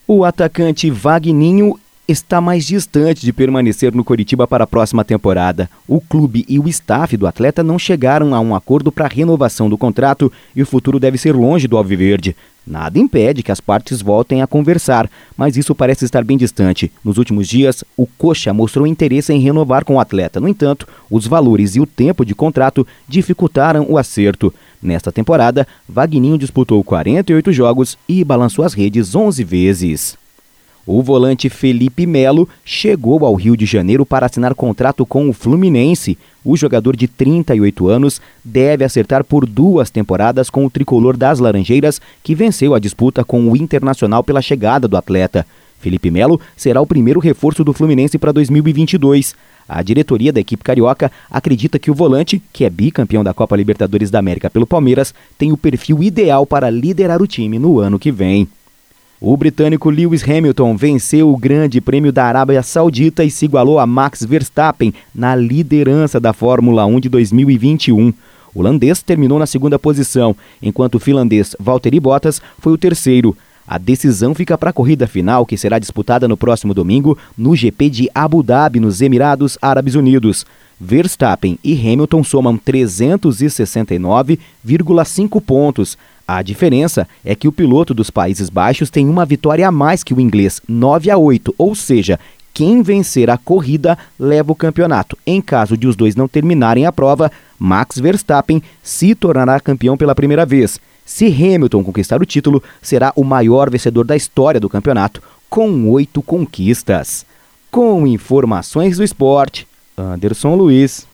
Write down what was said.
O atacante Vagninho está mais distante de permanecer no Coritiba para a próxima temporada. O clube e o staff do atleta não chegaram a um acordo para a renovação do contrato e o futuro deve ser longe do alviverde. Nada impede que as partes voltem a conversar, mas isso parece estar bem distante. Nos últimos dias, o Coxa mostrou interesse em renovar com o atleta. No entanto, os valores e o tempo de contrato dificultaram o acerto. Nesta temporada, Vagninho disputou 48 jogos e balançou as redes 11 vezes. O volante Felipe Melo chegou ao Rio de Janeiro para assinar contrato com o Fluminense. O jogador de 38 anos deve acertar por 2 temporadas com o tricolor das Laranjeiras, que venceu a disputa com o Internacional pela chegada do atleta. Felipe Melo será o primeiro reforço do Fluminense para 2022. A diretoria da equipe carioca acredita que o volante, que é bicampeão da Copa Libertadores da América pelo Palmeiras, tem o perfil ideal para liderar o time no ano que vem. O britânico Lewis Hamilton venceu o Grande Prêmio da Arábia Saudita e se igualou a Max Verstappen na liderança da Fórmula 1 de 2021. O holandês terminou na 2ª posição, enquanto o finlandês Valtteri Bottas foi o terceiro. A decisão fica para a corrida final, que será disputada no próximo domingo no GP de Abu Dhabi, nos Emirados Árabes Unidos. Verstappen e Hamilton somam 369,5 pontos. A diferença é que o piloto dos Países Baixos tem uma vitória a mais que o inglês, 9-8, ou seja, quem vencer a corrida leva o campeonato. Em caso de os dois não terminarem a prova, Max Verstappen se tornará campeão pela primeira vez. Se Hamilton conquistar o título, será o maior vencedor da história do campeonato, com 8 conquistas. Com informações do esporte, Anderson Luiz.